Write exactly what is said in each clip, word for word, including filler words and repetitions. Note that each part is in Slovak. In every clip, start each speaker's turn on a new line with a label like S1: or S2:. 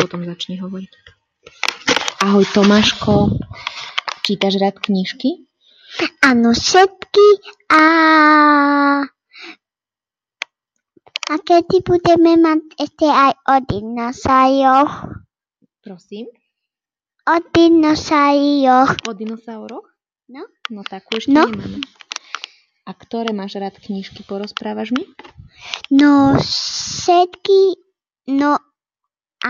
S1: potom začni hovoriť. Ahoj Tomáško, čítaš rád knižky?
S2: Áno, všetky a... A kedy budeme mať ešte aj o dinosauroch?
S1: Prosím?
S2: O dinosauroch.
S1: O dinosauroch?
S2: No.
S1: No takú ešte
S2: No.
S1: nemáme. A ktoré máš rád knižky? Porozprávaš mi?
S2: No, všetky, no a...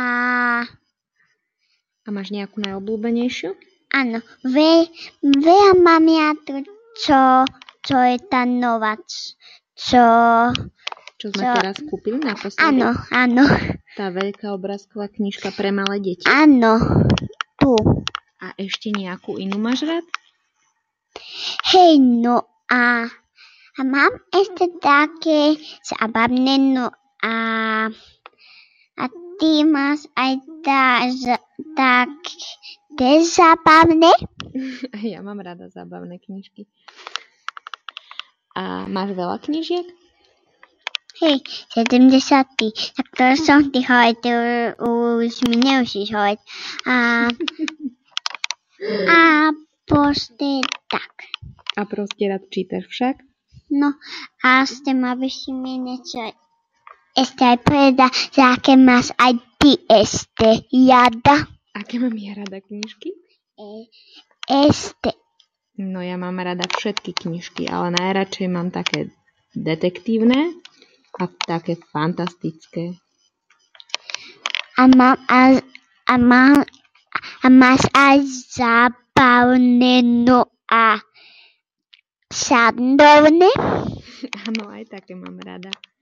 S1: A máš nejakú najobľúbenejšiu?
S2: Áno, ve, veľa mám ja tu, čo, čo je tá nová, čo...
S1: Čo sme
S2: Čo?
S1: teraz kúpili naposledy?
S2: Áno, áno,
S1: Tá veľká obrázková knižka pre malé deti.
S2: áno, tu.
S1: A ešte nejakú inú máš rád?
S2: Hej, no a, a mám ešte také zábavné, no a, a ty máš aj tá, tak, tie zábavné?
S1: Ja mám rada zábavné knižky. A máš veľa knižiek?
S2: Hej, sedemdesiat, tak to som ty hovoriť, to už mi nemusíš hovoriť. A, a proste tak.
S1: A proste rád čítaš však?
S2: No a ste ma by si mi niečo ešte aj povedať, že aké máš aj ty ešte jada.
S1: Aké mám ja rada knižky?
S2: E, ešte.
S1: No ja mám rada všetky knižky, ale najradšej mám také detektívne a také fantastické.
S2: A mám a, a mám a máš aj zábavné, no a sandovné.
S1: Áno, aj také mám rada.